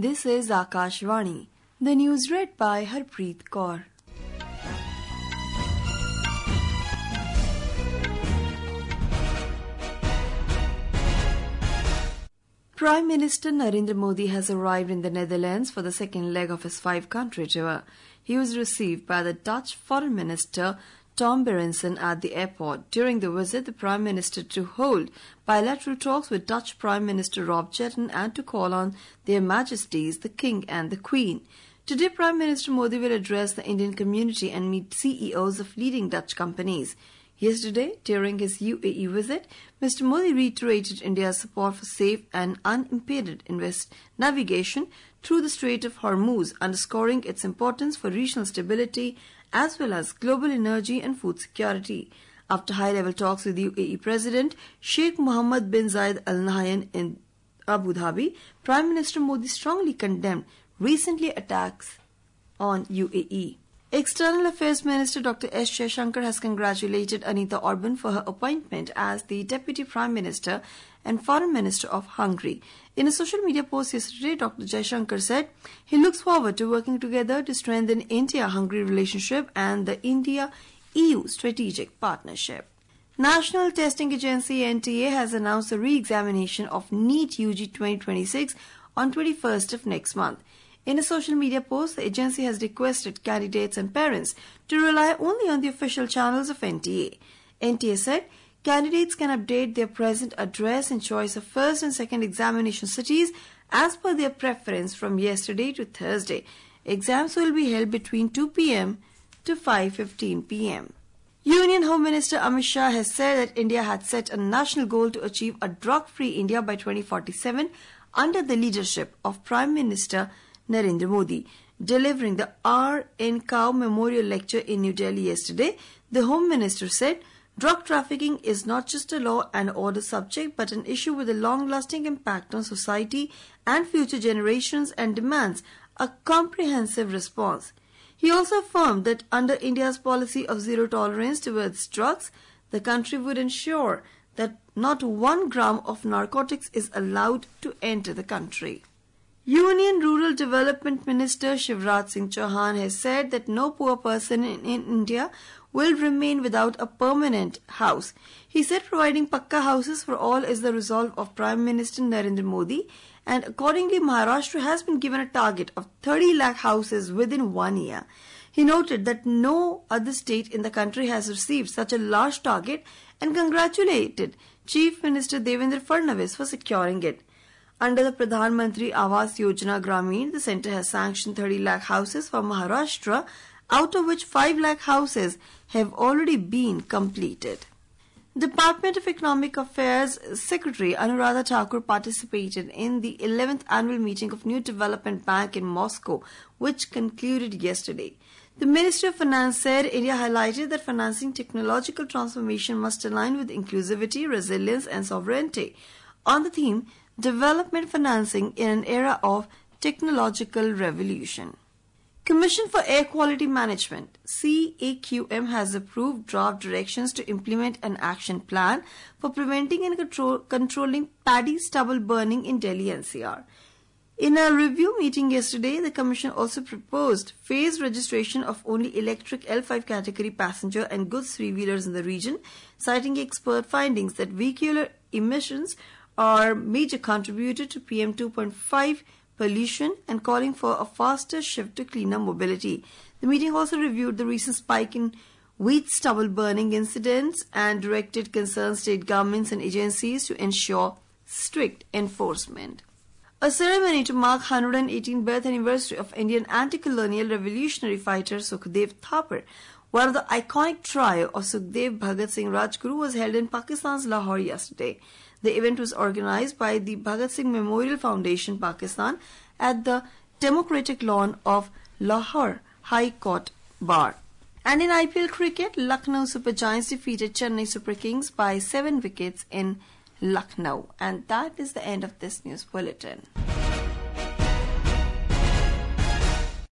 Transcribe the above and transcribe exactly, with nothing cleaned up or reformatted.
This is Akashvani. The news read by Harpreet Kaur. Prime Minister Narendra Modi has arrived in the Netherlands for the second leg of his five-country tour. He was received by the Dutch Foreign Minister Tom Berendsen at the airport. During the visit, the Prime Minister to hold bilateral talks with Dutch Prime Minister Rob Jetten and to call on their Majesties, the King and the Queen. Today, Prime Minister Modi will address the Indian community and meet C E Os of leading Dutch companies. Yesterday, during his U A E visit, Mister Modi reiterated India's support for safe and unimpeded invest navigation through the Strait of Hormuz, underscoring its importance for regional stability as well as global energy and food security. After high-level talks with U A E President Sheikh Mohammed bin Zayed Al Nahyan in Abu Dhabi, Prime Minister Modi strongly condemned recently attacks on U A E. External Affairs Minister Doctor S. Jaishankar has congratulated Anita Orban for her appointment as the Deputy Prime Minister and Foreign Minister of Hungary. In a social media post yesterday, Doctor Jaishankar said he looks forward to working together to strengthen India-Hungary relationship and the India-E U strategic partnership. National Testing Agency N T A has announced the re-examination of NEET U G twenty twenty-six on twenty-first of next month. In a social media post, the agency has requested candidates and parents to rely only on the official channels of N T A. N T A said candidates can update their present address and choice of first and second examination cities as per their preference from yesterday to Thursday. Exams will be held between two p m to five fifteen p m Union Home Minister Amit Shah has said that India had set a national goal to achieve a drug-free India by twenty forty-seven under the leadership of Prime Minister Narendra Modi. Delivering the R N Kao Memorial Lecture in New Delhi yesterday, the Home Minister said, drug trafficking is not just a law and order subject but an issue with a long-lasting impact on society and future generations and demands a comprehensive response. He also affirmed that under India's policy of zero tolerance towards drugs, the country would ensure that not one gram of narcotics is allowed to enter the country. Union Rural Development Minister Shivraj Singh Chauhan has said that no poor person in, in India will remain without a permanent house. He said providing Pakka houses for all is the resolve of Prime Minister Narendra Modi, and accordingly Maharashtra has been given a target of thirty lakh houses within one year. He noted that no other state in the country has received such a large target and congratulated Chief Minister Devendra Fadnavis for securing it. Under the Pradhan Mantri Awas Yojana Grameen, the centre has sanctioned thirty lakh houses for Maharashtra, out of which five lakh houses have already been completed. Department of Economic Affairs Secretary Anuradha Thakur participated in the eleventh annual meeting of New Development Bank in Moscow, which concluded yesterday. The Ministry of Finance said India highlighted that financing technological transformation must align with inclusivity, resilience and sovereignty. On the theme, Development Financing in an Era of Technological Revolution. Commission for Air Quality Management C A Q M has approved draft directions to implement an action plan for preventing and control, controlling paddy stubble burning in Delhi N C R. In a review meeting yesterday, the Commission also proposed phased registration of only electric L five category passenger and goods three-wheelers in the region, citing expert findings that vehicular emissions are major contributor to P M two point five pollution and calling for a faster shift to cleaner mobility. The meeting also reviewed the recent spike in wheat stubble burning incidents and directed concerned state governments and agencies to ensure strict enforcement. A ceremony to mark one hundred eighteenth birth anniversary of Indian anti-colonial revolutionary fighter Sukhdev Thapar, one of the iconic trio of Sukhdev, Bhagat Singh, Rajguru, was held in Pakistan's Lahore yesterday. The event was organized by the Bhagat Singh Memorial Foundation, Pakistan, at the Democratic Lawn of Lahore High Court Bar. And in I P L cricket, Lucknow Super Giants defeated Chennai Super Kings by seven wickets in Lucknow. And that is the end of this news bulletin.